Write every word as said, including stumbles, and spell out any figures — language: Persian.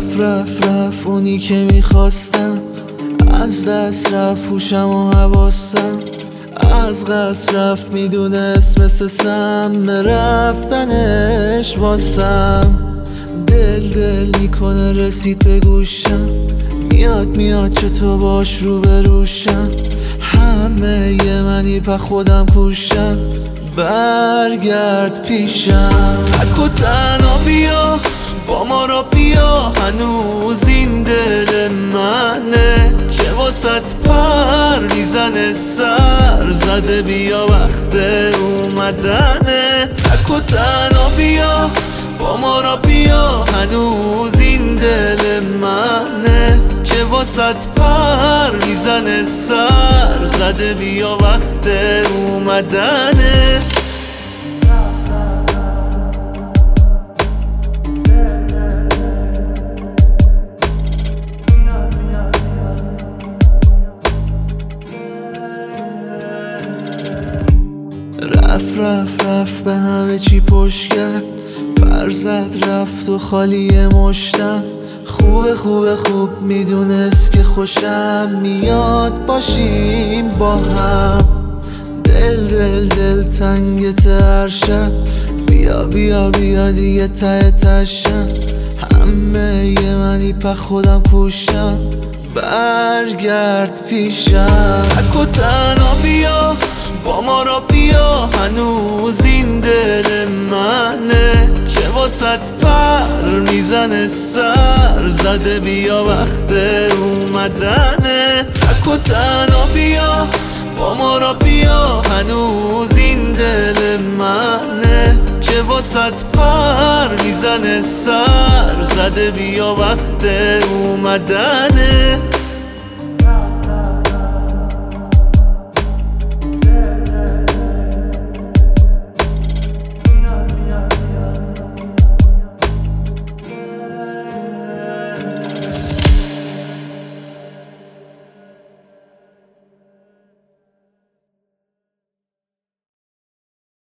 رفت رفت رفت اونی که میخواستم، از دست رفت هوشم و حواستم، از قصد رفت میدونست مثل سم رفتنش واسم. دل دل میکنه رسید به گوشم، میاد میاد چه تو باش رو بروشم. همه یه منی پا خودم کوشم، برگرد پیشم. تک و تنها بیا با ما را بیا، هنوز این دل منه که واسط پر میزنه سر زده. بیا وقت اومدنه. تک و تنها بیا با ما را بیا، هنوز این دل منه که واسط پر میزنه سر زده. بیا وقت اومدنه. رفت رفت رفت به همه چی پشت کرد، پر زد رفت و خالی مشتم. خوبه خوبه خوب میدونست که خوشم میاد باشیم با هم. دل دل دل تنگت هر شب، بیا بیا بیا دیگه ته تشم. همه یه منی پا خودم کوشم، برگرد پیشم. تک و تنها بیا با ما را بیا، هنوز این دل منه که واسط پر میزنه سر زده. بیا وقت اومدنه. تک و تنها بیا با ما را بیا، هنوز این دل منه که واسط پر میزنه سر زده. بیا وقت اومدنه.